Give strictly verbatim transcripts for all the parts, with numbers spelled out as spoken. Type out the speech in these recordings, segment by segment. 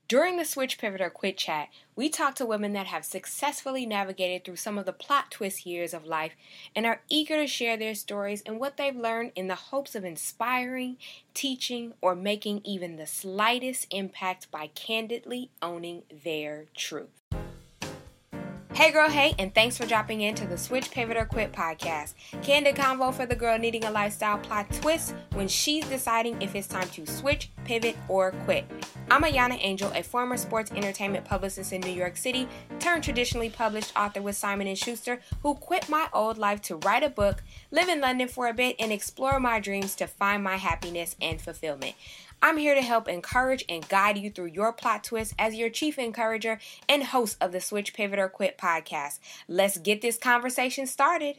During the Switch, Pivot, or Quit chat, we talk to women that have successfully navigated through some of the plot twist years of life and are eager to share their stories and what they've learned in the hopes of inspiring, teaching, or making even the slightest impact by candidly owning their truth. Hey girl, hey, and thanks for dropping into the Switch, Pivot, or Quit podcast. Candid convo for the girl needing a lifestyle plot twist when she's deciding if it's time to switch, pivot, or quit. I'm Ayana Angel, a former sports entertainment publicist in New York City, turned traditionally published author with Simon and Schuster, who quit my old life to write a book, live in London for a bit, and explore my dreams to find my happiness and fulfillment. I'm here to help encourage and guide you through your plot twist as your chief encourager and host of the Switch, Pivot, or Quit podcast. Let's get this conversation started.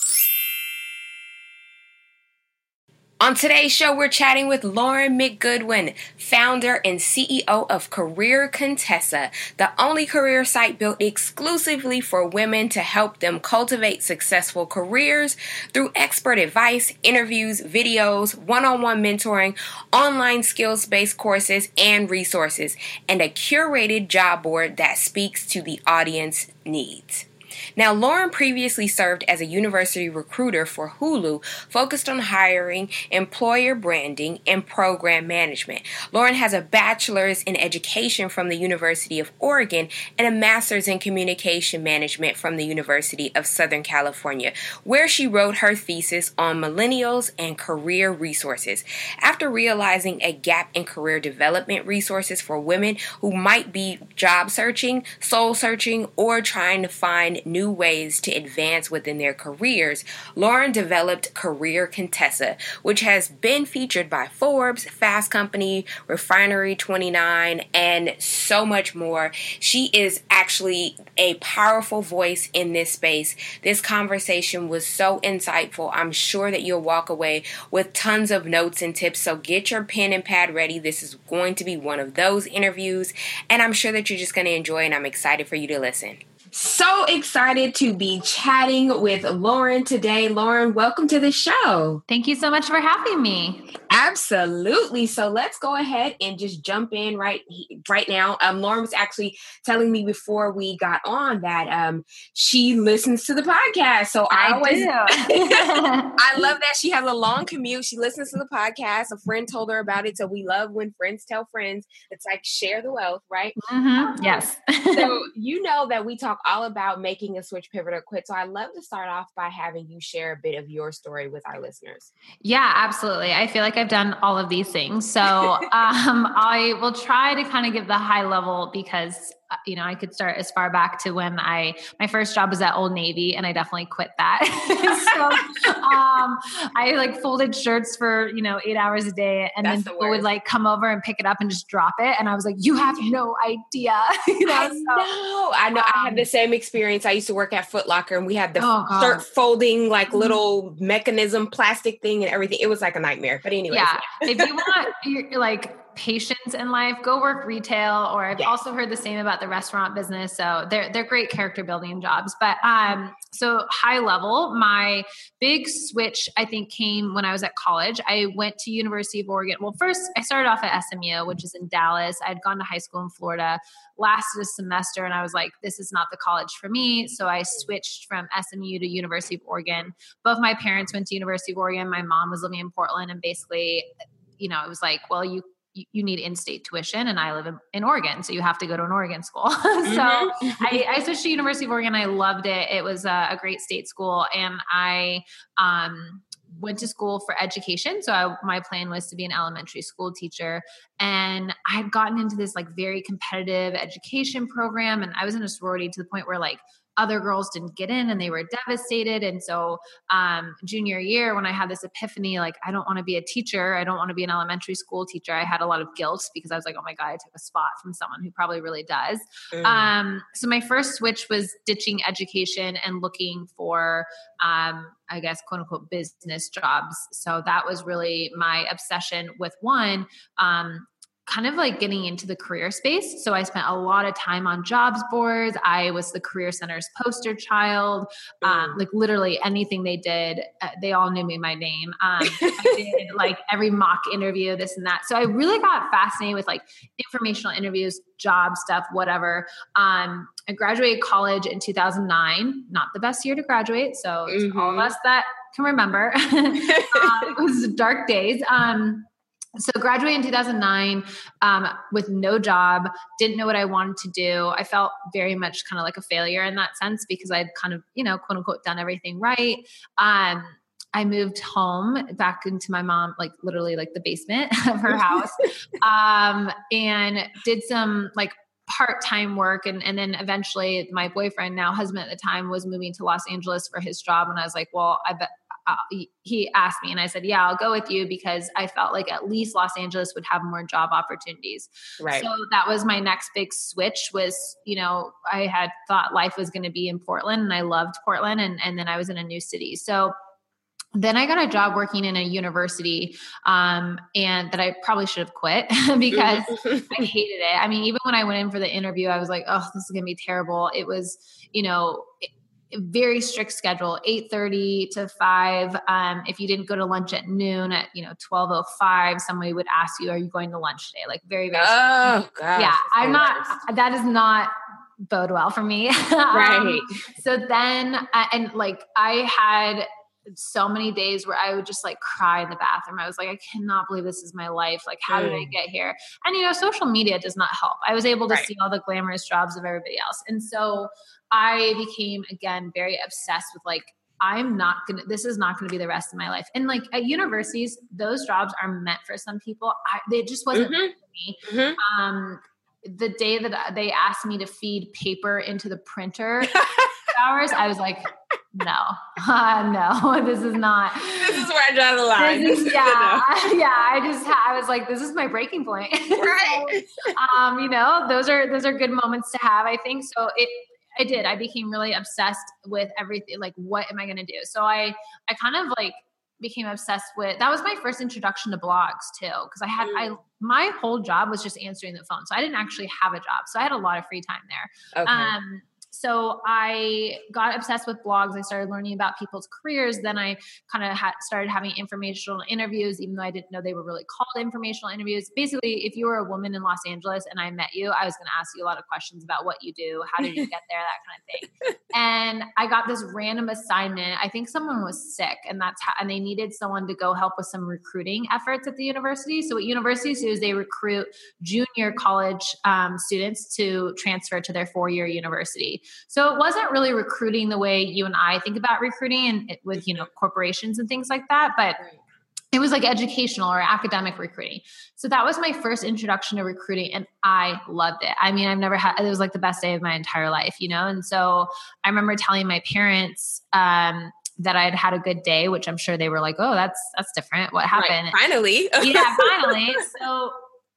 On today's show, we're chatting with Lauren McGoodwin, founder and C E O of Career Contessa, the only career site built exclusively for women to help them cultivate successful careers through expert advice, interviews, videos, one-on-one mentoring, online skills-based courses and resources, and a curated job board that speaks to the audience needs. Now, Lauren previously served as a university recruiter for Hulu, focused on hiring, employer branding, and program management. Lauren has a bachelor's in education from the University of Oregon and a master's in communication management from the University of Southern California, where she wrote her thesis on millennials and career resources. After realizing a gap in career development resources for women who might be job searching, soul searching, or trying to find new ways to advance within their careers, Lauren developed Career Contessa, which has been featured by Forbes, Fast Company, Refinery twenty-nine, and so much more. She is actually a powerful voice in this space. This conversation was so insightful. I'm sure that you'll walk away with tons of notes and tips, so get your pen and pad ready. This is going to be one of those interviews, and I'm sure that you're just going to enjoy, and I'm excited for you to listen. So excited to be chatting with Lauren today. Lauren, welcome to the show. Thank you so much for having me. Absolutely. So let's go ahead and just jump in right right now. Um, Lauren was actually telling me before we got on that um, she listens to the podcast. So I, I always, do. I love that she has a long commute. She listens to the podcast. A friend told her about it. So we love when friends tell friends. It's like share the wealth, right? Mm-hmm. Yes. So you know that we talk all about making a switch, pivot, or quit. So I'd love to start off by having you share a bit of your story with our listeners. Yeah, absolutely. I feel like I've done all of these things. So um, I will try to kind of give the high level because, you know, I could start as far back to when I, my first job was at Old Navy and I definitely quit that. so um, I like folded shirts for, you know, eight hours a day and That's then the people worst. would like come over and pick it up and just drop it. And I was like, you have no idea. you know, I so, know. I know. Um, I had the same experience. I used to work at Foot Locker and we had the oh, God. shirt folding like little mechanism plastic thing and everything. It was like a nightmare. But anyway. Yeah. if you want you're like patience in life, go work retail. Or I've yes. also heard the same about the restaurant business. So they're, they're great character building jobs. But, um, so high level, my big switch, I think, came when I was at college. I went to University of Oregon. Well, first I started off at S M U, which is in Dallas. I'd gone to high school in Florida, lasted a semester. And I was like, this is not the college for me. So I switched from S M U to University of Oregon. Both my parents went to University of Oregon. My mom was living in Portland and basically, you know, it was like, well, you, you need in-state tuition and I live in, in Oregon. So you have to go to an Oregon school. so mm-hmm. I, I switched to University of Oregon. I loved it. It was a, a great state school. And I, um, went to school for education. So I, my plan was to be an elementary school teacher. And I had gotten into this like very competitive education program. And I was in a sorority to the point where like other girls didn't get in and they were devastated. And so um, junior year, when I had this epiphany, like, I don't want to be a teacher. I don't want to be an elementary school teacher. I had a lot of guilt because I was like, oh my God, I took a spot from someone who probably really does. Mm. Um, so my first switch was ditching education and looking for, um, I guess, quote unquote, business jobs. So that was really my obsession with one, um, kind of like getting into the career space. So I spent a lot of time on jobs boards. I was the Career Center's poster child. Um, like literally anything they did, uh, they all knew me, my name. Um, I did like every mock interview, this and that. So I really got fascinated with like informational interviews, job stuff, whatever. Um, I graduated college in two thousand nine, not the best year to graduate. So mm-hmm. all of us that can remember, um, it was dark days. Um, So graduated in two thousand nine um, with no job, didn't know what I wanted to do. I felt very much kind of like a failure in that sense because I'd kind of, you know, quote unquote, done everything right. Um, I moved home back into my mom, like literally like the basement of her house, um, and did some like part-time work. And, and then eventually my boyfriend, now husband at the time, was moving to Los Angeles for his job. And I was like, well, I bet, Uh, he asked me and I said, yeah, I'll go with you because I felt like at least Los Angeles would have more job opportunities. Right. So that was my next big switch was, you know, I had thought life was going to be in Portland and I loved Portland. And, and then I was in a new city. So then I got a job working in a university um, and that I probably should have quit because I hated it. I mean, even when I went in for the interview, I was like, oh, this is going to be terrible. It was, you know, it, very strict schedule, eight thirty to five. Um, if you didn't go to lunch at noon at, you know, twelve oh five, somebody would ask you, are you going to lunch today? Like very, very, oh gosh. Yeah. I'm not, that is not bode well for me. Right. um, so then, uh, and like I had so many days where I would just like cry in the bathroom. I was like, I cannot believe this is my life. Like, how mm. did I get here? And, you know, social media does not help. I was able to right. see all the glamorous jobs of everybody else. And so I became, again, very obsessed with like, I'm not going to, this is not going to be the rest of my life. And like at universities, those jobs are meant for some people. I, they just wasn't mm-hmm. meant for me. Mm-hmm. Um, the day that they asked me to feed paper into the printer hours, I was like, no, uh, no, this is not. This is where I draw the line. Is, yeah, yeah. I just, I was like, this is my breaking point. Right. so, um, you know, those are those are good moments to have. I think so. It, I did. I became really obsessed with everything. Like, what am I going to do? So I, I kind of like became obsessed with. That was my first introduction to blogs too, because I had, mm. I my whole job was just answering the phone, so I didn't actually have a job, so I had a lot of free time there. Okay. Um, So I got obsessed with blogs. I started learning about people's careers. Then I kind of ha- started having informational interviews, even though I didn't know they were really called informational interviews. Basically, if you were a woman in Los Angeles and I met you, I was going to ask you a lot of questions about what you do, how did you get there, that kind of thing. And I got this random assignment. I think someone was sick, and that's how, and they needed someone to go help with some recruiting efforts at the university. So what universities do is they recruit junior college um, students to transfer to their four-year university. So it wasn't really recruiting the way you and I think about recruiting and it, with, you know, corporations and things like that, but it was like educational or academic recruiting. So that was my first introduction to recruiting and I loved it. I mean, I've never had, it was like the best day of my entire life, you know? And so I remember telling my parents, um, that I had had a good day, which I'm sure they were like, oh, that's, that's different. What happened? Right, finally. yeah, finally. So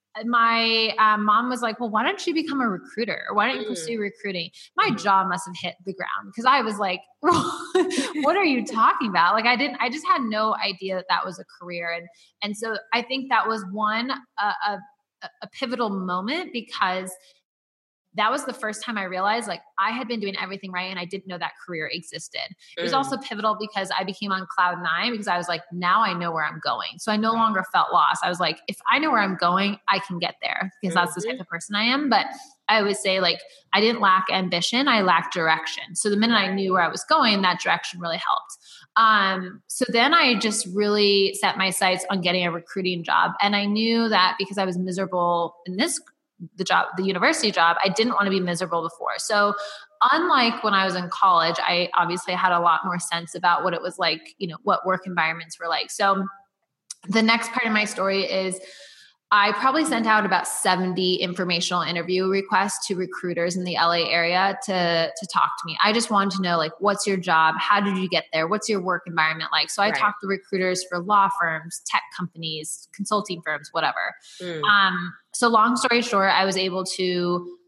my um, mom was like, well, why don't you become a recruiter? Or why don't you pursue recruiting? My jaw must have hit the ground because I was like, what are you talking about? Like I didn't, I just had no idea that that was a career. And, and so I think that was one, uh, a, a pivotal moment because that was the first time I realized like I had been doing everything right and I didn't know that career existed. It was mm. also pivotal because I became on cloud nine because I was like, now I know where I'm going. So I no longer felt lost. I was like, if I know where I'm going, I can get there because mm-hmm. that's the type of person I am. But I always say like, I didn't lack ambition. I lacked direction. So the minute I knew where I was going, that direction really helped. Um, so then I just really set my sights on getting a recruiting job. And I knew that because I was miserable in this the job, the university job, I didn't want to be miserable before. So unlike when I was in college, I obviously had a lot more sense about what it was like, you know, what work environments were like. So the next part of my story is I probably sent out about seventy informational interview requests to recruiters in the L A area to, to talk to me. I just wanted to know, like, what's your job? How did you get there? What's your work environment like? So I right. talked to recruiters for law firms, tech companies, consulting firms, whatever. Mm. Um, so long story short, I was able to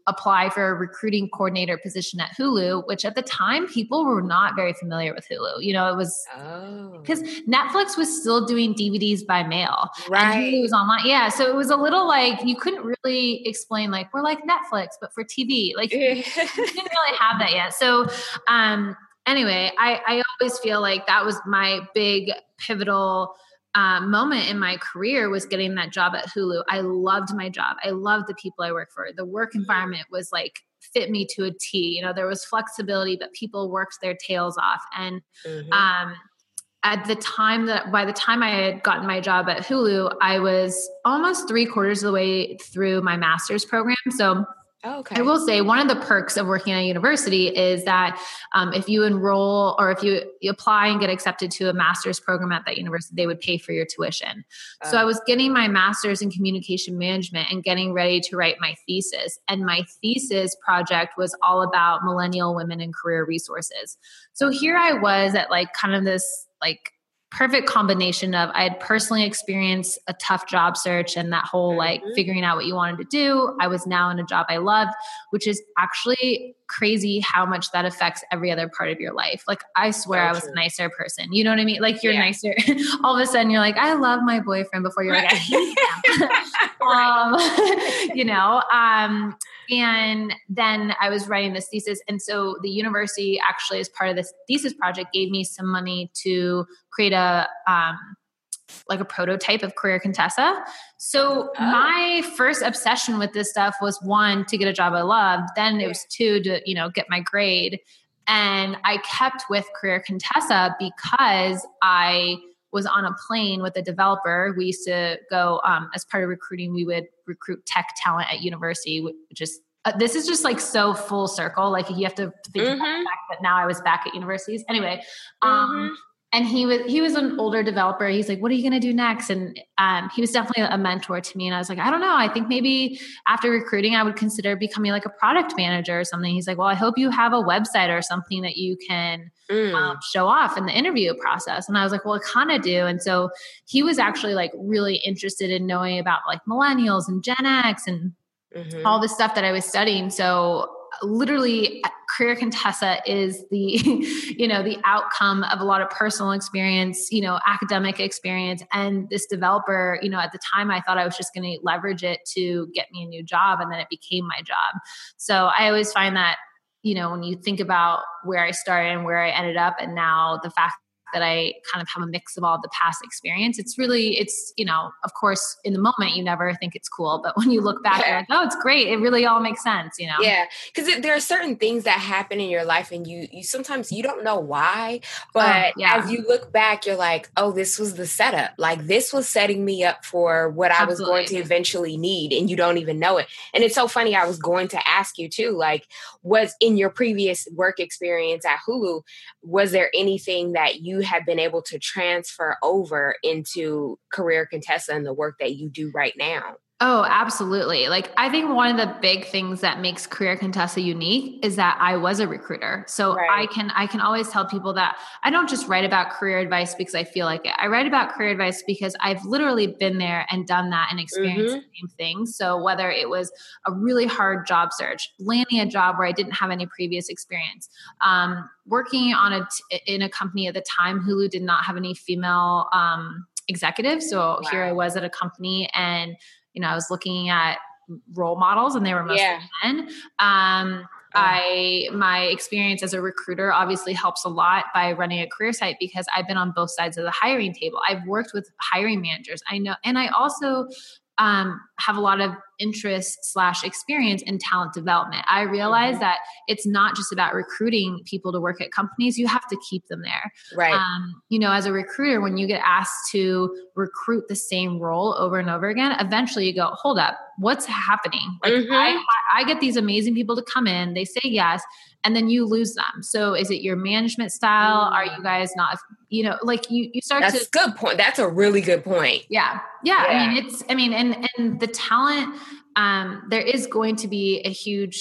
apply for a recruiting coordinator position at Hulu, which at the time people were not very familiar with Hulu. You know, it was because oh. Netflix was still doing D V Ds by mail, right? And Hulu was online. Yeah. So it was a little like, you couldn't really explain like, we're like Netflix, but for T V, like you didn't really have that yet. So, um, anyway, I, I always feel like that was my big pivotal Um, moment in my career was getting that job at Hulu. I loved my job. I loved the people I worked for. The work environment was like fit me to a T. You know, there was flexibility, but people worked their tails off. And mm-hmm. um, at the time that by the time I had gotten my job at Hulu, I was almost three quarters of the way through my master's program. So okay. I will say one of the perks of working at a university is that um, if you enroll or if you, you apply and get accepted to a master's program at that university, they would pay for your tuition. Oh. So I was getting my master's in communication management and getting ready to write my thesis. And my thesis project was all about millennial women and career resources. So here I was at like kind of this like perfect combination of I had personally experienced a tough job search and that whole like mm-hmm. figuring out what you wanted to do. I was now in a job I loved, which is actually crazy how much that affects every other part of your life. Like I swear so I was true. a nicer person. You know what I mean? Like you're yeah. nicer. All of a sudden you're like, I love my boyfriend before you're right. like, I hate him. um, you know, um, and then I was writing this thesis. And so the university actually, as part of this thesis project, gave me some money to create a, um, like a prototype of Career Contessa. So oh. my first obsession with this stuff was one, to get a job I loved. Then it was two, to, you know, get my grade. And I kept with Career Contessa because I was on a plane with a developer. We used to go, um, as part of recruiting, we would recruit tech talent at university, which is, uh, this is just like so full circle. Like you have to think mm-hmm. about the fact that now I was back at universities. Anyway, um, mm-hmm. And he was, he was an older developer. He's like, what are you going to do next? And um, he was definitely a mentor to me. And I was like, I don't know. I think maybe after recruiting, I would consider becoming like a product manager or something. He's like, well, I hope you have a website or something that you can mm. um, show off in the interview process. And I was like, well, I kind of do. And so he was actually like really interested in knowing about like millennials and Gen X and mm-hmm. all the stuff that I was studying. So literally Career Contessa is the, you know, the outcome of a lot of personal experience, you know, academic experience. And this developer, you know, at the time I thought I was just going to leverage it to get me a new job. And then it became my job. So I always find that, you know, when you think about where I started and where I ended up, and now the fact that I kind of have a mix of all the past experience, it's really, it's, you know, of course, in the moment, you never think it's cool, but when you look back, yeah. you're like, oh, it's great. It really all makes sense, you know? Yeah. Cause it, there are certain things that happen in your life and you, you sometimes you don't know why, but oh, yeah. as you look back, you're like, oh, this was the setup. Like this was setting me up for what I Absolutely. was going to eventually need. And you don't even know it. And it's so funny. I was going to ask you too, like, was in your previous work experience at Hulu, was there anything that you had been able to transfer over into Career Contessa and the work that you do right now? Oh, absolutely. Like, I think one of the big things that makes Career Contessa unique is that I was a recruiter. So right. I can, I can always tell people that I don't just write about career advice because I feel like it. I write about career advice because I've literally been there and done that and experienced mm-hmm. the same thing. So whether it was a really hard job search, landing a job where I didn't have any previous experience, um, working on a, t- in a company at the time, Hulu did not have any female, um, executives. So wow. here I was at a company and you know, I was looking at role models and they were mostly yeah. men. Um, oh. I, my experience as a recruiter obviously helps a lot by running a career site because I've been on both sides of the hiring table. I've worked with hiring managers. I know, and I also um, have a lot of interest slash experience in talent development. I realize mm-hmm. that it's not just about recruiting people to work at companies. You have to keep them there. Right. Um, you know, as a recruiter, when you get asked to recruit the same role over and over again, eventually you go, hold up, what's happening? Like mm-hmm. I, I get these amazing people to come in, they say yes, and then you lose them. So is it your management style? Mm. Are you guys not, you know, like you, you start That's to- That's a good point. That's a really good point. Yeah. Yeah. yeah. I mean, it's, I mean, and, and the talent, um, there is going to be a huge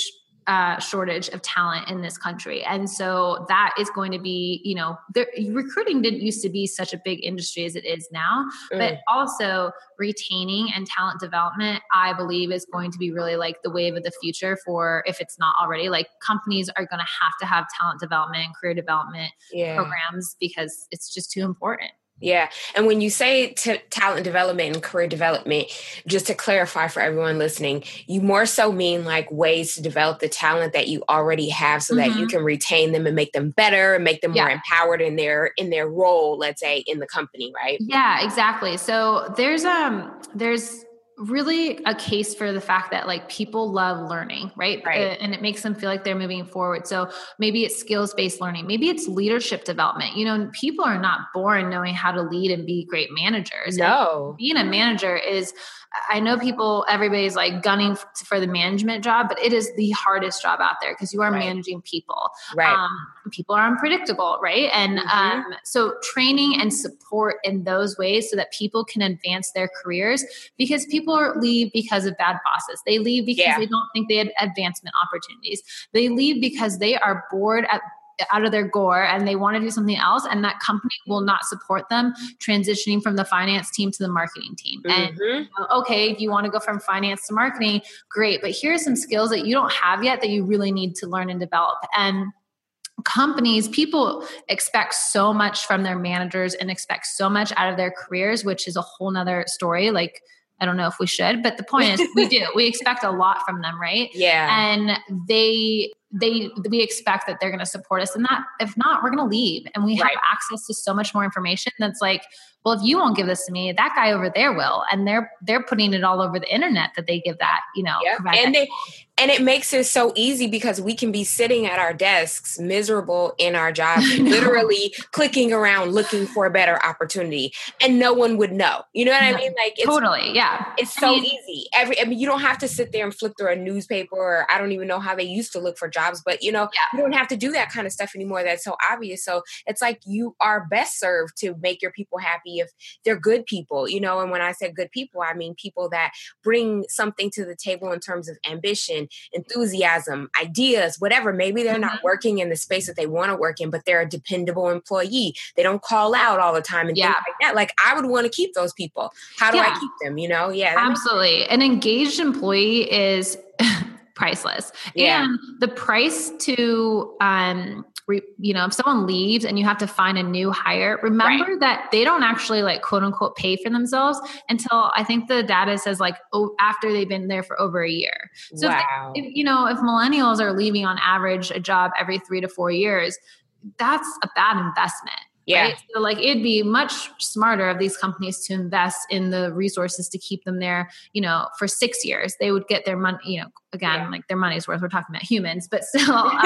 uh, shortage of talent in this country. And so that is going to be, you know, the, recruiting didn't used to be such a big industry as it is now, mm. but also retaining and talent development, I believe is going to be really like the wave of the future for, if it's not already, like companies are going to have to have talent development and career development yeah. programs because it's just too important. Yeah. And when you say t- talent development and career development, just to clarify for everyone listening, you more so mean like ways to develop the talent that you already have so mm-hmm. that you can retain them and make them better and make them yeah. more empowered in their in their role, let's say, in the company, right? Yeah, exactly. So there's um there's really a case for the fact that like people love learning, right? right. Uh, and it makes them feel like they're moving forward. So maybe it's skills-based learning. Maybe it's leadership development. You know, people are not born knowing how to lead and be great managers. No. And being a manager is, I know people, everybody's like gunning for the management job, but it is the hardest job out there because you are right. managing people. Right. Um, people are unpredictable, right? And mm-hmm. um, so training and support in those ways so that people can advance their careers, because people leave because of bad bosses. They leave because yeah. they don't think they had advancement opportunities. They leave because they are bored at out of their gore and they want to do something else, and that company will not support them transitioning from the finance team to the marketing team. Mm-hmm. And you know, okay, if you want to go from finance to marketing, great, but here are some skills that you don't have yet that you really need to learn and develop. And companies, people expect so much from their managers and expect so much out of their careers, which is a whole nother story. Like, I don't know if we should, but the point is we do. We expect a lot from them, right? Yeah. And they they we expect that they're going to support us in that. If not, we're going to leave. And we have right. access to so much more information that's like, well, if you won't give this to me, that guy over there will. And they're they're putting it all over the internet that they give that, you know. Yep. And they, and it makes it so easy because we can be sitting at our desks, miserable in our jobs, literally clicking around looking for a better opportunity, and no one would know. You know what I mean? Like it's, totally, yeah. It's so I mean, easy. Every I mean, you don't have to sit there and flip through a newspaper, or I don't even know how they used to look for jobs, but you know, yeah. you don't have to do that kind of stuff anymore. That's so obvious. So it's like you are best served to make your people happy if they're good people, you know. And when I say good people, I mean people that bring something to the table in terms of ambition, enthusiasm, ideas, whatever. Maybe they're mm-hmm. not working in the space that they want to work in, but they're a dependable employee. They don't call out all the time and yeah. things like that. Like I would want to keep those people. How do yeah. I keep them? You know? Yeah. Absolutely. Makes- An engaged employee is priceless. Yeah. And the price to, um, re, you know, if someone leaves and you have to find a new hire, remember right. that they don't actually like quote unquote pay for themselves until I think the data says like, oh, after they've been there for over a year. So wow. if, they, if, you know, if millennials are leaving on average a job every three to four years, that's a bad investment. Yeah. Right? So like it'd be much smarter of these companies to invest in the resources to keep them there, you know, for six years. They would get their money, you know, again, yeah. like their money's worth. We're talking about humans, but still, um,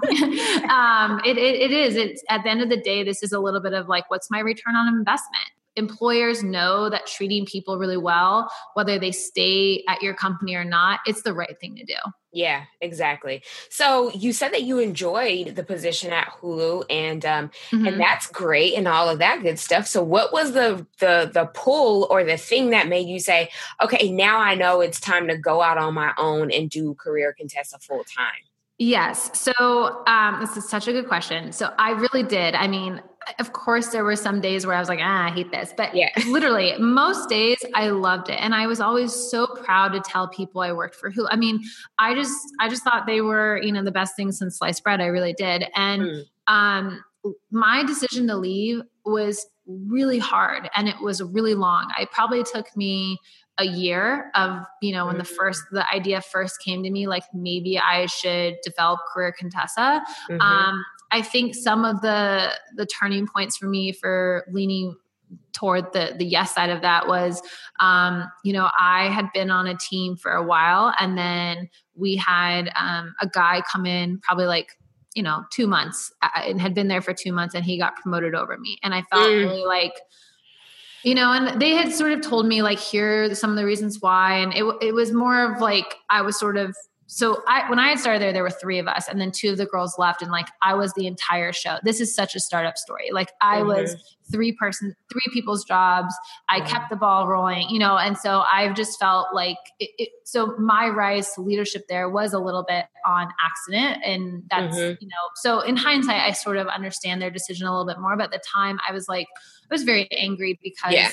um, it, it, it is. It's at the end of the day, this is a little bit of like, what's my return on investment? Employers know that treating people really well, whether they stay at your company or not, it's the right thing to do. Yeah, exactly. So you said that you enjoyed the position at Hulu, and um, mm-hmm. and that's great, and all of that good stuff. So what was the the the pull or the thing that made you say, okay, now I know it's time to go out on my own and do Career Contessa full time? Yes. So um, this is such a good question. So I really did. I mean, of course, there were some days where I was like, ah, I hate this. But yeah. literally most days I loved it. And I was always so proud to tell people I worked for Hulu. I mean, I just, I just thought they were, you know, the best thing since sliced bread. I really did. And mm. um, my decision to leave was really hard and it was really long. It probably took me a year of, you know, when the first, the idea first came to me, like maybe I should develop Career Contessa. Mm-hmm. Um, I think some of the, the turning points for me for leaning toward the, the yes side of that was, um, you know, I had been on a team for a while and then we had um, a guy come in probably like, you know, two months and had been there for two months and he got promoted over me. And I felt mm. really like, you know, and they had sort of told me like, here are some of the reasons why. And it it was more of like, I was sort of so I, when I had started there, there were three of us and then two of the girls left. And like, I was the entire show. This is such a startup story. Like I mm-hmm. was three person, three people's jobs. I mm-hmm. kept the ball rolling, you know? And so I've just felt like, it, it, so my rise to leadership there was a little bit on accident. And that's, mm-hmm. you know, so in hindsight, I sort of understand their decision a little bit more, but at the time I was like, I was very angry because yeah.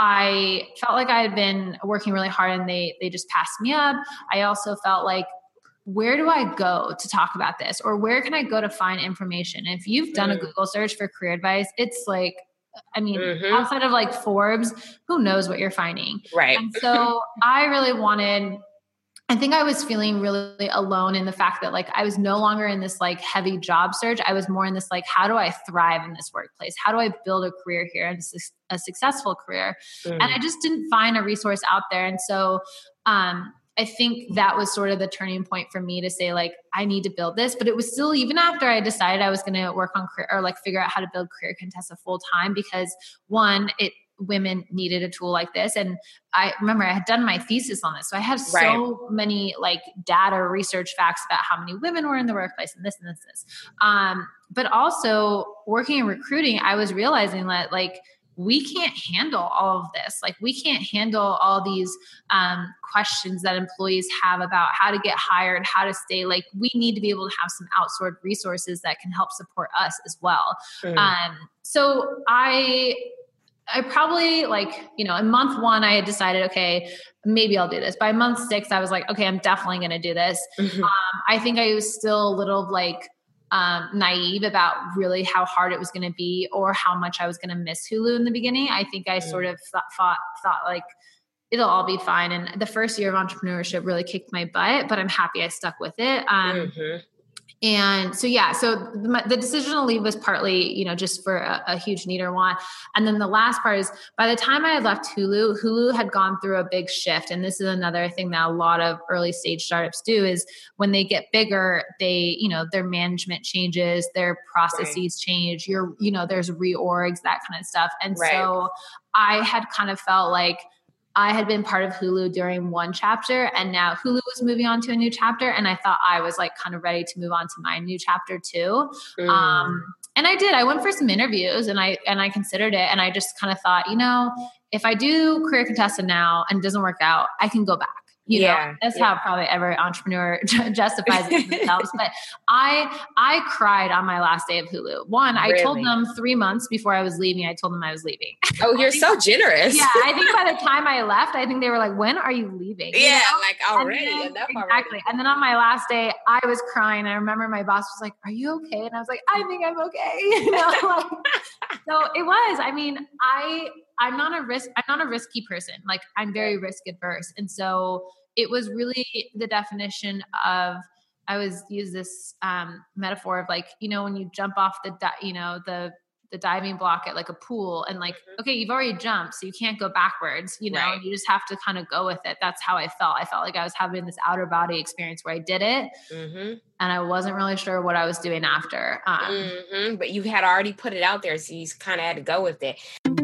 I felt like I had been working really hard and they, they just passed me up. I also felt like, where do I go to talk about this? Or where can I go to find information? If you've done mm. a Google search for career advice, it's like, I mean, mm-hmm. outside of like Forbes, who knows what you're finding? Right. And so I really wanted, I think I was feeling really alone in the fact that like, I was no longer in this like heavy job search. I was more in this, like, how do I thrive in this workplace? How do I build a career here and a successful career? Mm. And I just didn't find a resource out there. And so, um, I think that was sort of the turning point for me to say like, I need to build this, but it was still, even after I decided I was going to work on career or like figure out how to build Career Contessa full time, because one, it, women needed a tool like this. And I remember I had done my thesis on this. So I had so right. many like data research facts about how many women were in the workplace and this and this, this. Um, but also working in recruiting, I was realizing that like, we can't handle all of this. Like we can't handle all these um, questions that employees have about how to get hired, how to stay. Like we need to be able to have some outsourced resources that can help support us as well. Mm. Um, so I, I probably like, you know, in month one, I had decided, okay, maybe I'll do this. By month six, I was like, okay, I'm definitely going to do this. Mm-hmm. Um, I think I was still a little like, Um, naive about really how hard it was going to be or how much I was going to miss Hulu in the beginning. I think I mm. sort of thought, thought, thought like it'll all be fine. And the first year of entrepreneurship really kicked my butt, but I'm happy I stuck with it. Um, mm-hmm. And so, yeah, so the, the decision to leave was partly, you know, just for a, a huge need or want. And then the last part is by the time I had left Hulu, Hulu had gone through a big shift. And this is another thing that a lot of early stage startups do is when they get bigger, they, you know, their management changes, their processes right. change, your, you know, there's reorgs, that kind of stuff. And right. so I had kind of felt like I had been part of Hulu during one chapter and now Hulu was moving on to a new chapter. And I thought I was like kind of ready to move on to my new chapter too. Mm. Um, and I did, I went for some interviews and I, and I considered it. And I just kind of thought, you know, if I do Career Contessa now and it doesn't work out, I can go back. You yeah, know, that's yeah. how probably every entrepreneur justifies it themselves. But I, I cried on my last day of Hulu. One, I really? told them three months before I was leaving, I told them I was leaving. Oh, you're so generous. Yeah. I think by the time I left, I think they were like, when are you leaving? You yeah. know? Like already. Then, enough exactly. already. And then on my last day, I was crying. I remember my boss was like, are you okay? And I was like, I think I'm okay. You know, like, so it was, I mean, I, I'm not a risk, I'm not a risky person. Like I'm very risk adverse. And so it was really the definition of, I always use this um, metaphor of like, you know, when you jump off the, di- you know, the, the diving block at like a pool and like, okay, you've already jumped, so you can't go backwards, you know, right. you just have to kind of go with it. That's how I felt. I felt like I was having this outer body experience where I did it mm-hmm. and I wasn't really sure what I was doing after. Um, mm-hmm. But you had already put it out there, so you kind of had to go with it.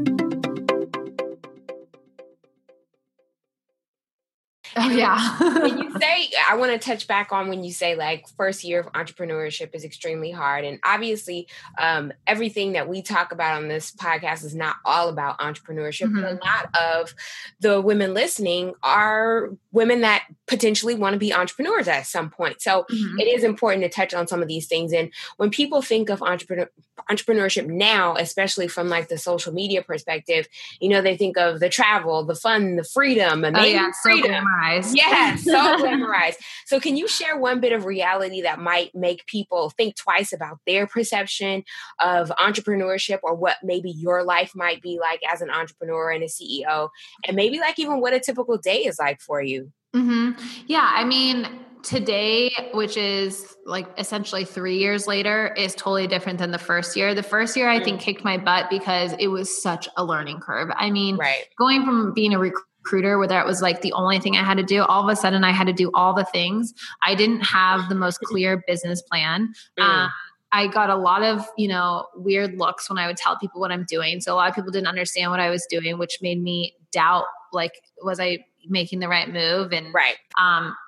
Oh, yeah. When you say, I want to touch back on when you say like first year of entrepreneurship is extremely hard. And obviously um, everything that we talk about on this podcast is not all about entrepreneurship. Mm-hmm. But a lot of the women listening are women that potentially want to be entrepreneurs at some point. So mm-hmm. it is important to touch on some of these things. And when people think of entrepreneur, entrepreneurship now, especially from like the social media perspective, you know, they think of the travel, the fun, the freedom, and oh, yeah, freedom. So glamorized. Yeah, so glamorized. So can you share one bit of reality that might make people think twice about their perception of entrepreneurship or what maybe your life might be like as an entrepreneur and a C E O, and maybe like even what a typical day is like for you? Mm-hmm. Yeah, I mean, today, which is like essentially three years later, is totally different than the first year. The first year, I mm. think, kicked my butt because it was such a learning curve. I mean, right. going from being a recruiter where that was like the only thing I had to do, all of a sudden I had to do all the things. I didn't have the most clear business plan. Mm. Um, I got a lot of, you know, weird looks when I would tell people what I'm doing. So a lot of people didn't understand what I was doing, which made me doubt, like, was I making the right move? And, right. um,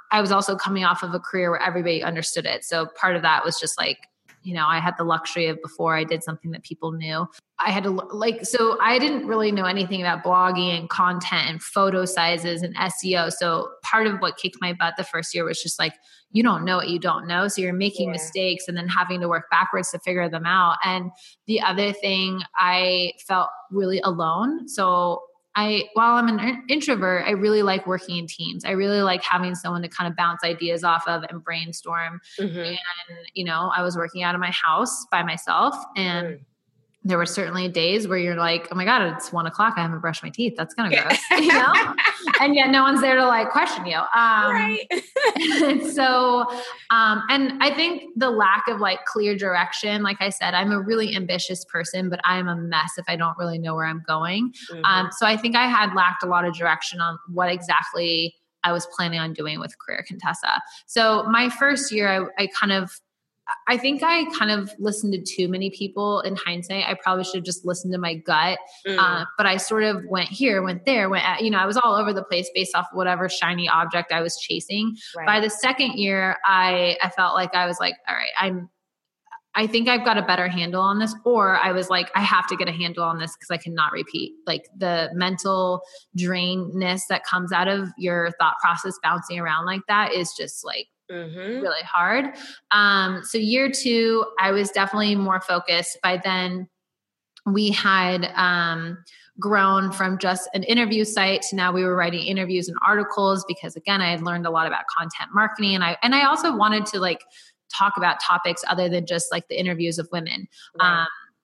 I was also coming off of a career where everybody understood it. So part of that was just like, you know, I had the luxury of before I did something that people knew. I had to like, so I didn't really know anything about blogging and content and photo sizes and S E O. So part of what kicked my butt the first year was just like, you don't know what you don't know. So you're making yeah. mistakes and then having to work backwards to figure them out. And the other thing, I felt really alone. So I, while I'm an introvert, I really like working in teams. I really like having someone to kind of bounce ideas off of and brainstorm. Mm-hmm. And, you know, I was working out of my house by myself, and mm. there were certainly days where you're like, oh my God, it's one o'clock. I haven't brushed my teeth. That's kind of gross, you know? And yet no one's there to like question you. Um, right. and so, um, and I think the lack of like clear direction, like I said, I'm a really ambitious person, but I'm a mess if I don't really know where I'm going. Mm-hmm. Um, so I think I had lacked a lot of direction on what exactly I was planning on doing with Career Contessa. So my first year, I, I kind of, I think I kind of listened to too many people in hindsight. I probably should have just listened to my gut. Mm. Uh, but I sort of went here, went there, went at, you know, I was all over the place based off whatever shiny object I was chasing. Right. By the second year, I, I felt like I was like, all right, I'm, I think I've got a better handle on this. Or I was like, I have to get a handle on this because I cannot repeat. Like the mental drainness that comes out of your thought process bouncing around like that is just like, Mm-hmm. really hard. Um, so year two, I was definitely more focused. By then we had um, grown from just an interview site to now we were writing interviews and articles because again, I had learned a lot about content marketing, and I, and I also wanted to like talk about topics other than just like the interviews of women. Right. Um,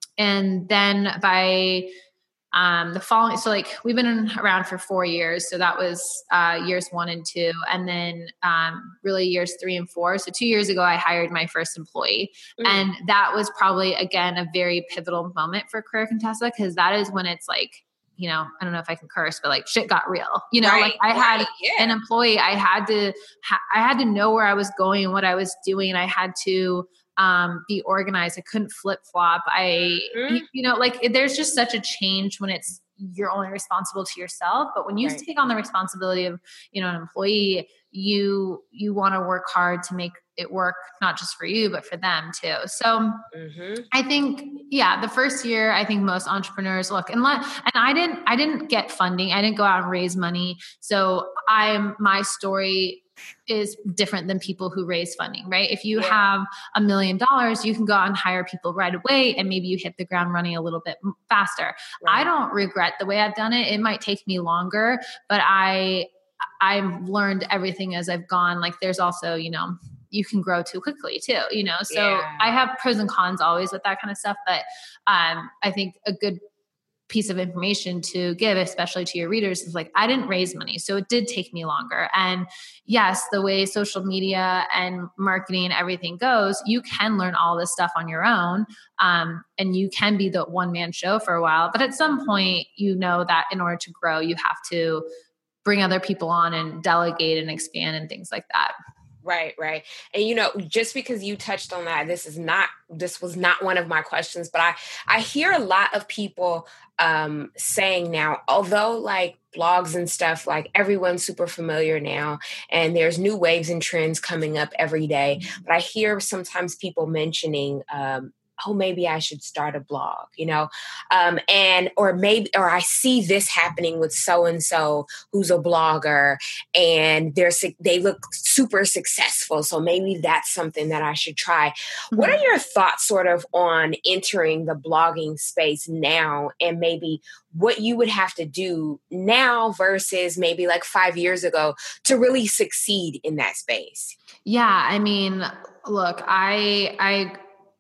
and then by Um, the following, so like we've been around for four years. So that was, uh, years one and two, and then, um, really years three and four. So two years ago, I hired my first employee. Mm. And that was probably, again, a very pivotal moment for Career Contessa. Cause that is when it's like, you know, I don't know if I can curse, but like shit got real, you know, right, like I right, had yeah. an employee, I had to, ha- I had to know where I was going and what I was doing. I had to, um, be organized. I couldn't flip flop. I, mm-hmm. you know, like there's just such a change when it's, you're only responsible to yourself. But when you right. take on the responsibility of, you know, an employee, you, you want to work hard to make it work, not just for you, but for them too. So mm-hmm. I think, yeah, the first year, I think most entrepreneurs look and let, and I didn't, I didn't get funding. I didn't go out and raise money. So I'm, my story is different than people who raise funding, right? If you yeah. have a million dollars, you can go out and hire people right away. And maybe you hit the ground running a little bit faster. Right. I don't regret the way I've done it. It might take me longer, but I, I've learned everything as I've gone. Like there's also, you know, you can grow too quickly too, you know? So yeah. I have pros and cons always with that kind of stuff. But um, I think a good piece of information to give, especially to your readers, is like, I didn't raise money. So it did take me longer. And yes, the way social media and marketing and everything goes, you can learn all this stuff on your own. Um, and you can be the one man show for a while, but at some point, you know that in order to grow, you have to bring other people on and delegate and expand and things like that. Right, right. And, you know, just because you touched on that, this is not, this was not one of my questions, but I, I hear a lot of people um, saying now, although like blogs and stuff, like everyone's super familiar now and there's new waves and trends coming up every day. But I hear sometimes people mentioning, um, oh, maybe I should start a blog, you know, um, and, or maybe, or I see this happening with so-and-so who's a blogger and they're, they look super successful. So maybe that's something that I should try. Mm-hmm. What are your thoughts sort of on entering the blogging space now and maybe what you would have to do now versus maybe like five years ago to really succeed in that space? Yeah. I mean, look, I, I,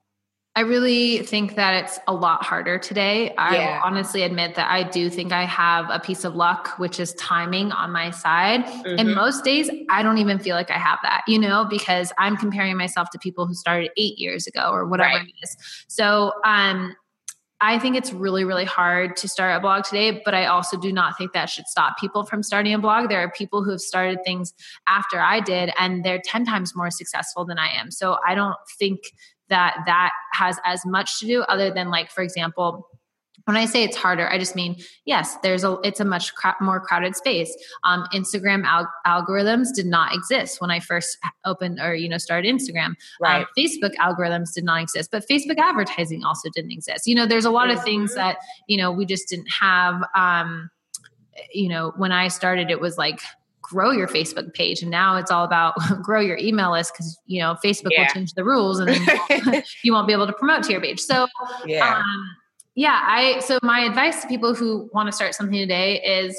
I really think that it's a lot harder today. I yeah. will honestly admit that I do think I have a piece of luck, which is timing on my side. Mm-hmm. And most days I don't even feel like I have that, you know, because I'm comparing myself to people who started eight years ago or whatever right. it is. So, um, I think it's really, really hard to start a blog today, but I also do not think that should stop people from starting a blog. There are people who have started things after I did, and they're ten times more successful than I am. So I don't think that that has as much to do other than, like, for example, When I say it's harder, I just mean, yes, there's a, it's a much cr- more crowded space. Um, Instagram al- algorithms did not exist when I first opened or, you know, started Instagram. Right. Um, Facebook algorithms did not exist, but Facebook advertising also didn't exist. You know, there's a lot mm-hmm. of things that, you know, we just didn't have, um, you know, when I started, it was like, grow your Facebook page. And now it's all about grow your email list because, you know, Facebook yeah. will change the rules and then you won't, you won't be able to promote to your page. So, yeah. Um, Yeah, I so my advice to people who want to start something today is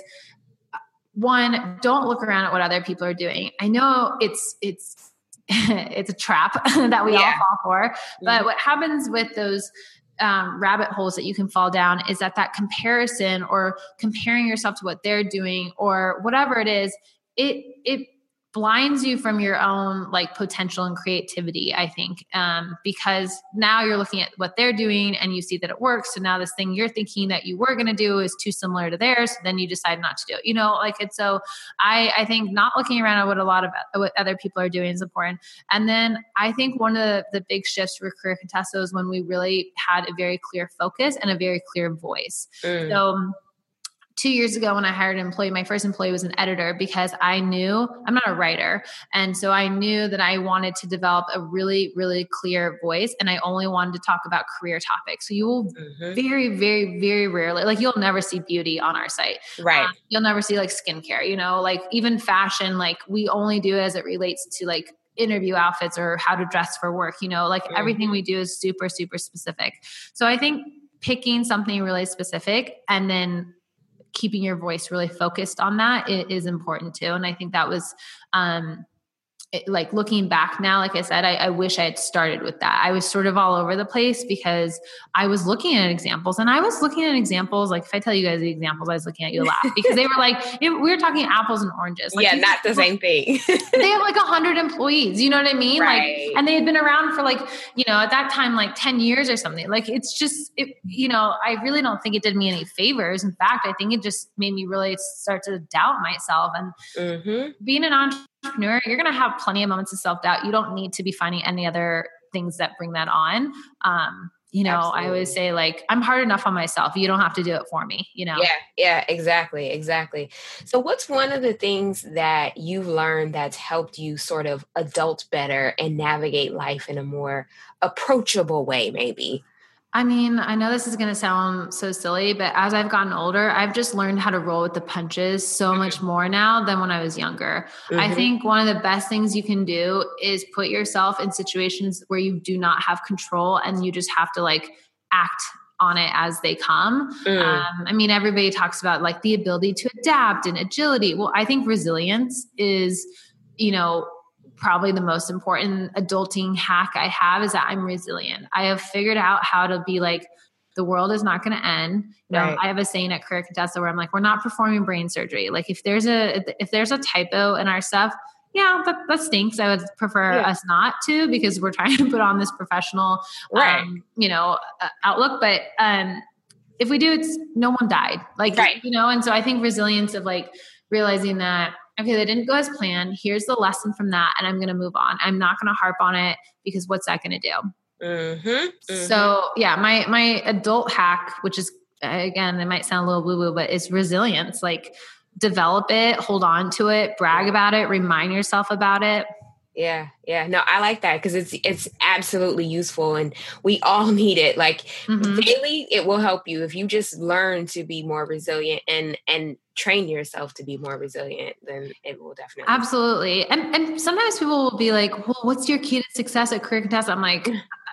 one, don't look around at what other people are doing. I know it's it's it's a trap that we yeah. all fall for, but mm-hmm. what happens with those um, rabbit holes that you can fall down is that that comparison or comparing yourself to what they're doing or whatever it is, it it blinds you from your own like potential and creativity, I think, um, because now you're looking at what they're doing and you see that it works. So now this thing you're thinking that you were going to do is too similar to theirs. So then you decide not to do it, you know, like it's, so I, I think not looking around at what a lot of what other people are doing is important. And then I think one of the, the big shifts for Career Contessa is when we really had a very clear focus and a very clear voice. Mm. So two years ago when I hired an employee, my first employee was an editor because I knew I'm not a writer. And so I knew that I wanted to develop a really, really clear voice. And I only wanted to talk about career topics. So you will mm-hmm. very, very, very rarely, like you'll never see beauty on our site. Right. Um, you'll never see like skincare, you know, like even fashion, like we only do as it relates to like interview outfits or how to dress for work, you know, like mm-hmm. everything we do is super, super specific. So I think picking something really specific and then keeping your voice really focused on that is important too. And I think that was, um, it, like looking back now, like I said, I, I wish I had started with that. I was sort of all over the place because I was looking at examples and I was looking at examples. Like if I tell you guys the examples, I was looking at you laugh because they were like, it, we were talking apples and oranges. Like, yeah, not the same thing. They have like a hundred employees, you know what I mean? Right. Like, and they had been around for like, you know, at that time, like ten years or something. Like, it's just, it, you know, I really don't think it did me any favors. In fact, I think it just made me really start to doubt myself. And mm-hmm. being an entrepreneur, you're going to have plenty of moments of self-doubt. You don't need to be finding any other things that bring that on. Um, you know, Absolutely. I always say like, I'm hard enough on myself. You don't have to do it for me, you know? Yeah. Yeah, exactly. Exactly. So what's one of the things that you've learned that's helped you sort of adult better and navigate life in a more approachable way, maybe? I mean, I know this is going to sound so silly, but as I've gotten older, I've just learned how to roll with the punches so much more now than when I was younger. Mm-hmm. I think one of the best things you can do is put yourself in situations where you do not have control and you just have to like act on it as they come. Mm. Um, I mean, everybody talks about like the ability to adapt and agility. Well, I think resilience is, you know, probably the most important adulting hack I have is that I'm resilient. I have figured out how to be like, the world is not going to end. You know, right. I have a saying at Career Contessa where I'm like, we're not performing brain surgery. Like if there's a, if there's a typo in our stuff, yeah, that, that stinks. I would prefer yeah. us not to, because we're trying to put on this professional, right. um, you know, uh, outlook. But, um, if we do, it's no one died. Like, right. you know, and so I think resilience of like realizing that, okay, that didn't go as planned. Here's the lesson from that. And I'm going to move on. I'm not going to harp on it because what's that going to do? Mm-hmm, mm-hmm. So yeah, my, my adult hack, which is, again, it might sound a little woo woo, but it's resilience. Like develop it, hold on to it, brag about it, remind yourself about it. Yeah. Yeah. No, I like that because it's, it's absolutely useful and we all need it. Like mm-hmm. daily, it will help you if you just learn to be more resilient and, and train yourself to be more resilient, then it will definitely. Absolutely. And, and sometimes people will be like, well, what's your key to success at Career Contessa? I'm like,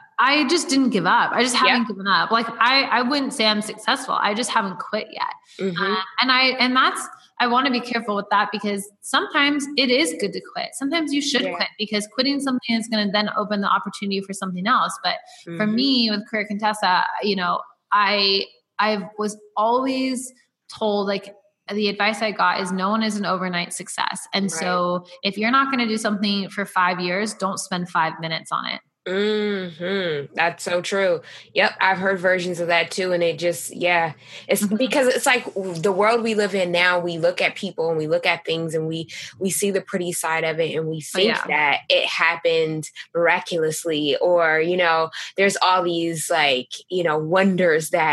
I just didn't give up. I just haven't yep. given up. Like I, I wouldn't say I'm successful. I just haven't quit yet. Mm-hmm. Uh, and I, and that's, I want to be careful with that because sometimes it is good to quit. Sometimes you should yeah. quit because quitting something is going to then open the opportunity for something else. But mm-hmm. for me with Career Contessa, you know, I, I was always told like, the advice I got is no one is an overnight success. And right. so if you're not going to do something for five years, don't spend five minutes on it. Mm-hmm. That's so true. Yep. I've heard versions of that too. And it just, yeah, it's mm-hmm. because it's like the world we live in now, we look at people and we look at things and we, we see the pretty side of it and we think yeah. that it happened miraculously or, you know, there's all these like, you know, wonders that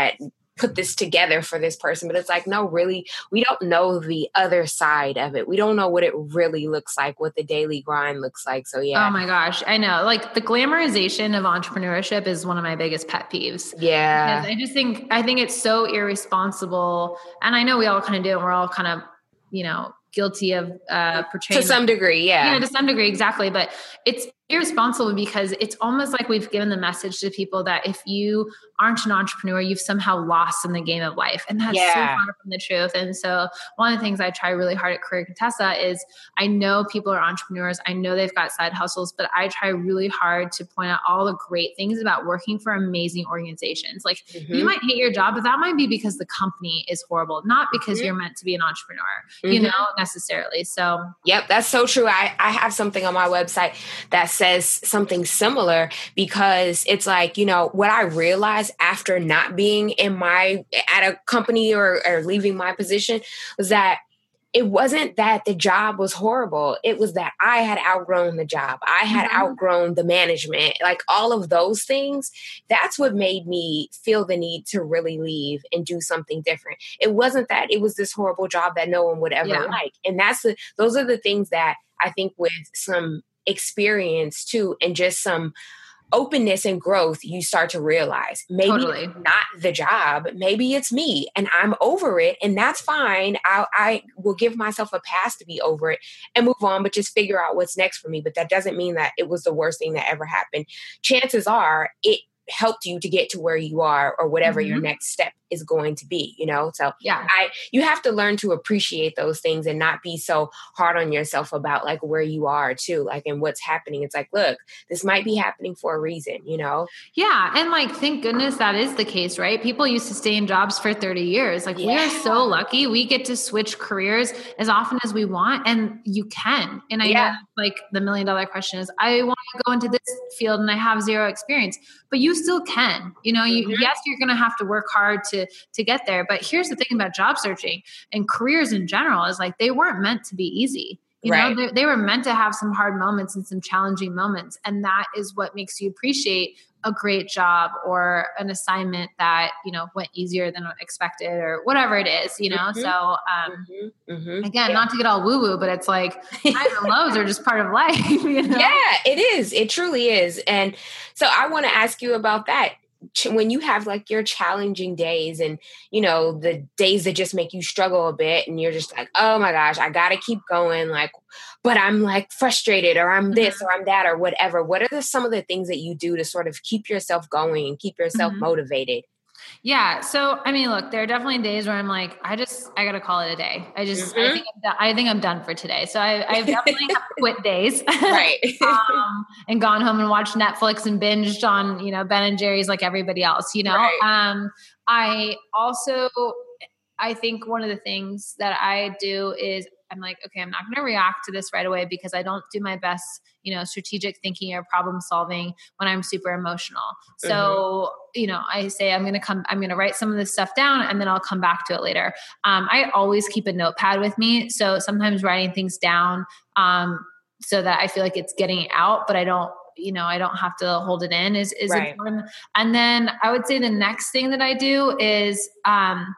put this together for this person. But it's like, no, really, we don't know the other side of it. We don't know what it really looks like, what the daily grind looks like. So yeah. Oh my gosh. I know. Like the glamorization of entrepreneurship is one of my biggest pet peeves. Yeah. Because I just think, I think it's so irresponsible. And I know we all kind of do, and we're all kind of, you know, guilty of uh, portraying to some that. degree. Yeah. Yeah, to some degree. Exactly. But it's irresponsible because it's almost like we've given the message to people that if you aren't an entrepreneur, you've somehow lost in the game of life. And that's yeah. so far from the truth. And so one of the things I try really hard at Career Contessa is I know people are entrepreneurs. I know they've got side hustles, but I try really hard to point out all the great things about working for amazing organizations. Like mm-hmm. you might hate your job, but that might be because the company is horrible, not because mm-hmm. you're meant to be an entrepreneur, mm-hmm. you know, necessarily. So yep, that's so true. I, I have something on my website that says something similar, because it's like, you know, what I realized after not being in my, at a company or, or leaving my position was that it wasn't that the job was horrible. It was that I had outgrown the job. I had mm-hmm. outgrown the management, like all of those things. That's what made me feel the need to really leave and do something different. It wasn't that it was this horrible job that no one would ever yeah. like. And that's the, those are the things that I think with some experience too, and just some openness and growth, you start to realize maybe totally. It's not the job, maybe it's me, and I'm over it, and that's fine. I, I will give myself a pass to be over it and move on, but just figure out what's next for me. But that doesn't mean that it was the worst thing that ever happened. Chances are it helped you to get to where you are, or whatever mm-hmm. your next step is going to be, you know? So yeah, I, you have to learn to appreciate those things and not be so hard on yourself about like where you are too, like, and what's happening. It's like, look, this might be happening for a reason, you know? Yeah. And like, thank goodness that is the case, right? People used to stay in jobs for thirty years. Like yeah. we are so lucky. We get to switch careers as often as we want, and you can. And I yeah. know like the million dollar question is, I want to go into this field and I have zero experience, but you still can, you know, you, mm-hmm. yes, you're going to have to work hard to, to get there. But here's the thing about job searching and careers in general is like, they weren't meant to be easy. You right. know, they, they were meant to have some hard moments and some challenging moments. And that is what makes you appreciate a great job or an assignment that, you know, went easier than expected or whatever it is, you know? Mm-hmm. So, um, mm-hmm. Mm-hmm. again, yeah. not to get all woo woo, but it's like highs and lows are just part of life. You know? Yeah, it is. It truly is. And so I want to ask you about that. When you have like your challenging days and, you know, the days that just make you struggle a bit and you're just like, oh my gosh, I got to keep going. Like, but I'm like frustrated, or I'm this mm-hmm. or I'm that or whatever. What are the, some of the things that you do to sort of keep yourself going and keep yourself mm-hmm. motivated? Yeah. So, I mean, look, there are definitely days where I'm like, I just, I got to call it a day. I just, mm-hmm. I think, I'm done, I think I'm done for today. So I, I've definitely have quit days, right. um, and gone home and watched Netflix and binged on, you know, Ben and Jerry's like everybody else, you know? Right. Um, I also, I think one of the things that I do is I'm like, okay, I'm not going to react to this right away because I don't do my best, you know, strategic thinking or problem solving when I'm super emotional. So, mm-hmm. you know, I say, I'm going to come, I'm going to write some of this stuff down and then I'll come back to it later. Um, I always keep a notepad with me. So sometimes writing things down, um, so that I feel like it's getting out, but I don't, you know, I don't have to hold it in is, is right. important. And then I would say the next thing that I do is, um,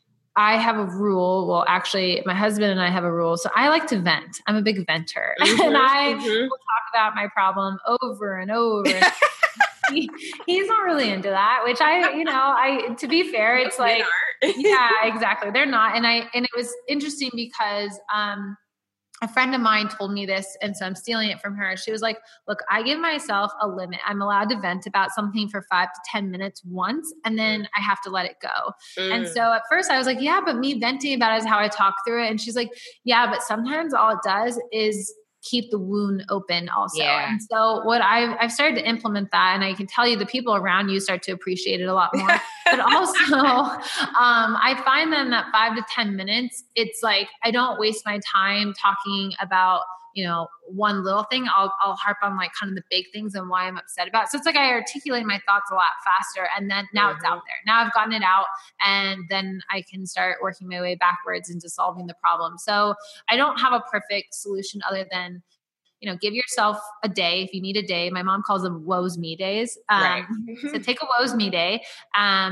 I have a rule. Well, actually, my husband and I have a rule. So I like to vent. I'm a big venter. Mm-hmm, and I mm-hmm. will talk about my problem over and over. he, he's not really into that, which I, you know, I, to be fair, it's like, yeah, exactly. They're not. And I, and it was interesting because, um, a friend of mine told me this, and so I'm stealing it from her. She was like, look, I give myself a limit. I'm allowed to vent about something for five to ten minutes once, and then I have to let it go. Mm. And so at first I was like, yeah, but me venting about it is how I talk through it. And she's like, yeah, but sometimes all it does is keep the wound open also. Yeah. And so what I've, I've started to implement that, and I can tell you the people around you start to appreciate it a lot more. But also um, I find then that five to ten minutes, it's like, I don't waste my time talking about, you know, one little thing. I'll, I'll harp on like kind of the big things and why I'm upset about it. So it's like I articulate my thoughts a lot faster, and then now mm-hmm. it's out there. Now I've gotten it out, and then I can start working my way backwards into solving the problem. So I don't have a perfect solution other than, you know, give yourself a day. If you need a day, my mom calls them woes me days. Um, right. So take a woes me day. Um,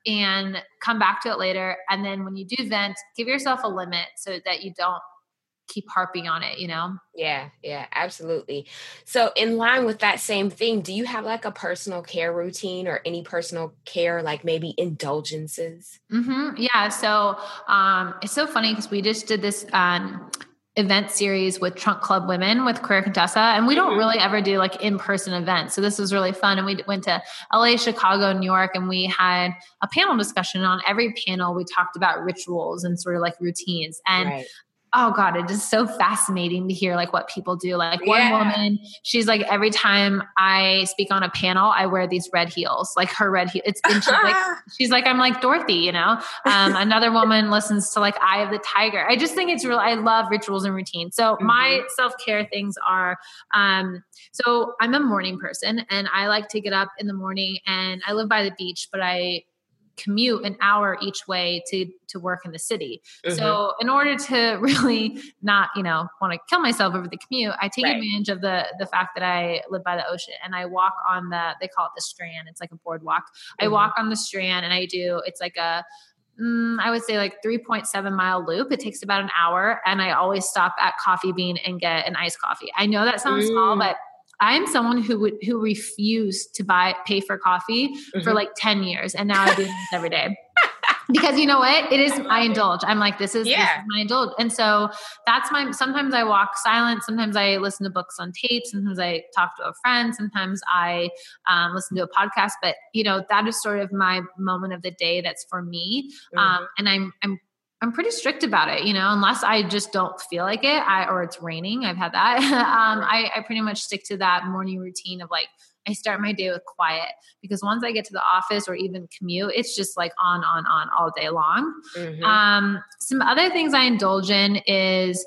and come back to it later. And then when you do vent, give yourself a limit so that you don't keep harping on it, you know? Yeah, yeah, absolutely. So in line with that same thing, do you have like a personal care routine or any personal care, like maybe indulgences? Mm-hmm. Yeah. So um, it's so funny because we just did this um, event series with Trunk Club Women with Career Contessa, and we don't really ever do like in-person events. So this was really fun. And we went to L A, Chicago, New York, and we had a panel discussion. On every panel, we talked about rituals and sort of like routines. And Right. oh God, it is so fascinating to hear like what people do. Like one Yeah. woman, she's like, every time I speak on a panel, I wear these red heels, like her red heel. It's and she's like, she's like, I'm like Dorothy, you know? Um, another woman listens to like Eye of the Tiger. I just think it's real. I love rituals and routines. So Mm-hmm. my self-care things are, um, so I'm a morning person and I like to get up in the morning, and I live by the beach, but I commute an hour each way to to work in the city. Mm-hmm. So in order to really not, you know, want to kill myself over the commute, I take Right. advantage of the the fact that I live by the ocean, and I walk on the, they call it the Strand. It's like a boardwalk. Mm-hmm. I walk on the Strand, and I do, it's like a, mm, I would say like three point seven mile loop. It takes about an hour, and I always stop at Coffee Bean and get an iced coffee. I know that sounds Mm. small, but I am someone who would, who refused to buy, pay for coffee Mm-hmm. for like ten years. And now I do this every day. Because you know what? It is, I indulge. I'm like, this is, Yeah. this is my indulge. And so that's my, sometimes I walk silent. Sometimes I listen to books on tape. Sometimes I talk to a friend. Sometimes I um, listen to a podcast, but you know, that is sort of my moment of the day. That's for me. Mm-hmm. Um, and I'm, I'm, I'm pretty strict about it, you know, unless I just don't feel like it, I, or it's raining. I've had that. um, I, I pretty much stick to that morning routine of like, I start my day with quiet, because once I get to the office or even commute, it's just like on, on, on all day long. Mm-hmm. Um, some other things I indulge in is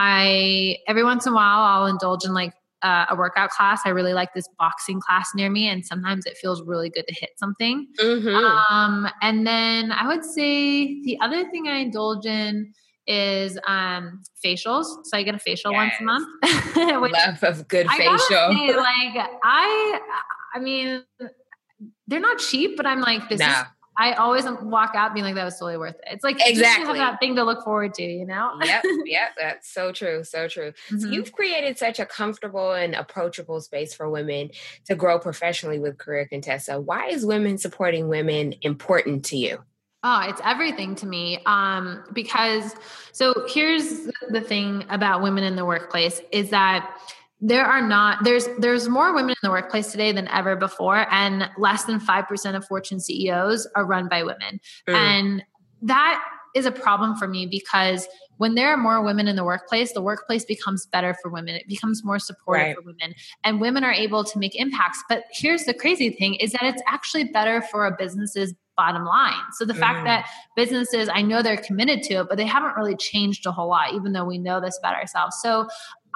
I, every once in a while, I'll indulge in like uh, a workout class. I really like this boxing class near me, and sometimes it feels really good to hit something. Mm-hmm. Um, and then I would say the other thing I indulge in is um, facials. So I get a facial Yes. once a month. Which Love of good I facial. gotta say, like I, I mean, they're not cheap, but I'm like, this No. is, I always walk out being like, that was totally worth it. It's like, Exactly. just to have that thing to look forward to, you know? Yep. Yep. That's so true. So true. Mhm. So you've created such a comfortable and approachable space for women to grow professionally with Career Contessa. Why is women supporting women important to you? Oh, it's everything to me. Um, because so here's the thing about women in the workplace is that there are not, there's, there's more women in the workplace today than ever before. And less than five percent of Fortune C E Os are run by women. Mm. And that is a problem for me, because when there are more women in the workplace, the workplace becomes better for women. It becomes more supportive right. for women, and women are able to make impacts. But here's the crazy thing is that it's actually better for a business's bottom line. So the mm. fact that businesses, I know they're committed to it, but they haven't really changed a whole lot, even though we know this about ourselves. So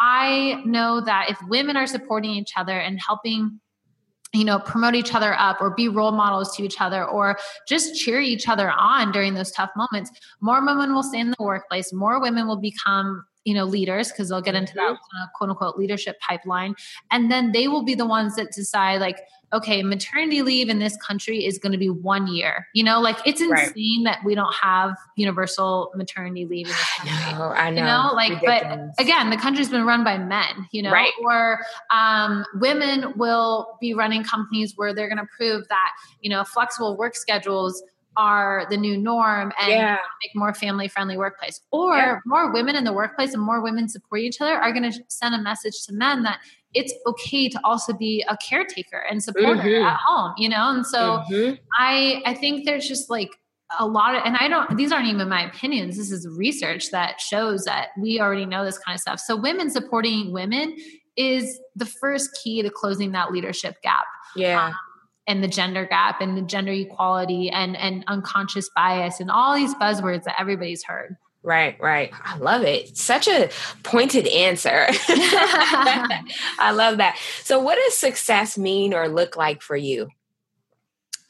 I know that if women are supporting each other and helping, you know, promote each other up or be role models to each other or just cheer each other on during those tough moments, more women will stay in the workplace, more women will become, you know, leaders, because they'll get into mm-hmm. that kind of quote unquote leadership pipeline. And then they will be the ones that decide like, okay, maternity leave in this country is going to be one year, you know, like it's insane right. that we don't have universal maternity leave in this country. I know, I know. You know, like, ridiculous. But again, the country's been run by men, you know, right. or um, women will be running companies where they're going to prove that, you know, flexible work schedules are the new norm and yeah. make more family-friendly workplace. Or yeah. more women in the workplace and more women support each other are going to send a message to men that it's okay to also be a caretaker and supporter mm-hmm. at home, you know? And so mm-hmm. I, I think there's just like a lot of, and I don't, these aren't even my opinions. This is research that shows that we already know this kind of stuff. So women supporting women is the first key to closing that leadership gap. Yeah. Um, and the gender gap and the gender equality and, and unconscious bias and all these buzzwords that everybody's heard. Right, right. I love it. Such a pointed answer. I love that. So what does success mean or look like for you?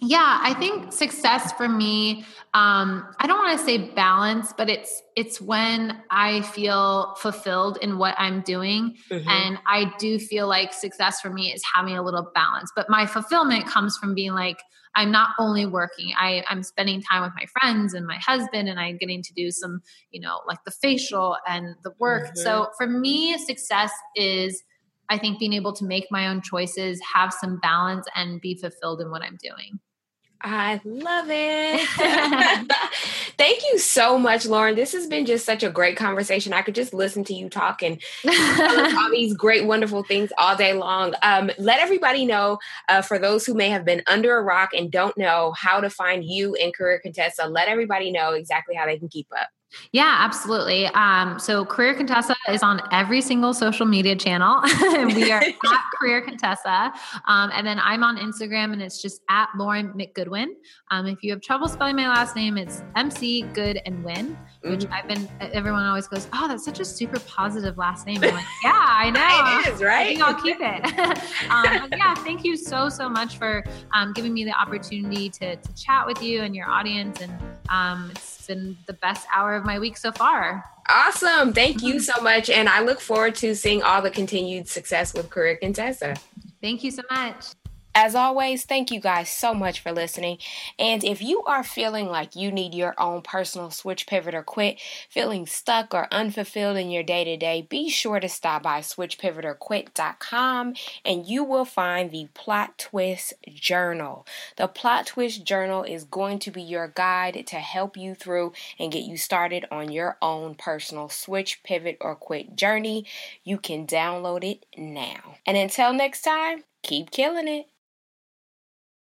Yeah, I think success for me, um, I don't want to say balance, but it's it's when I feel fulfilled in what I'm doing. Mm-hmm. And I do feel like success for me is having a little balance. But my fulfillment comes from being like, I'm not only working, I, I'm spending time with my friends and my husband, and I'm getting to do some, you know, like the facial and the work. Mm-hmm. So for me, success is, I think, being able to make my own choices, have some balance, and be fulfilled in what I'm doing. I love it. Thank you so much, Lauren. This has been just such a great conversation. I could just listen to you talk and tell us all these great, wonderful things all day long. Um, let everybody know, uh, for those who may have been under a rock and don't know how to find you in Career Contessa, let everybody know exactly how they can keep up. Yeah, absolutely. Um, so Career Contessa is on every single social media channel. We are at Career Contessa. Um, and then I'm on Instagram, and it's just at Lauren McGoodwin. Um, if you have trouble spelling my last name, it's M C Good and Win, which mm-hmm. I've been, everyone always goes, oh, that's such a super positive last name. I'm like, yeah, I know. It is, right? I think I'll keep it. um, but yeah, thank you so, so much for um, giving me the opportunity to, to chat with you and your audience. And um, it's been the best hour of my week so far. Awesome. Thank you so much. And I look forward to seeing all the continued success with Career Contessa. Thank you so much. As always, thank you guys so much for listening. And if you are feeling like you need your own personal switch, pivot, or quit, feeling stuck or unfulfilled in your day-to-day, be sure to stop by switch pivot or quit dot com and you will find the Plot Twist Journal. The Plot Twist Journal is going to be your guide to help you through and get you started on your own personal switch, pivot, or quit journey. You can download it now. And until next time, keep killing it.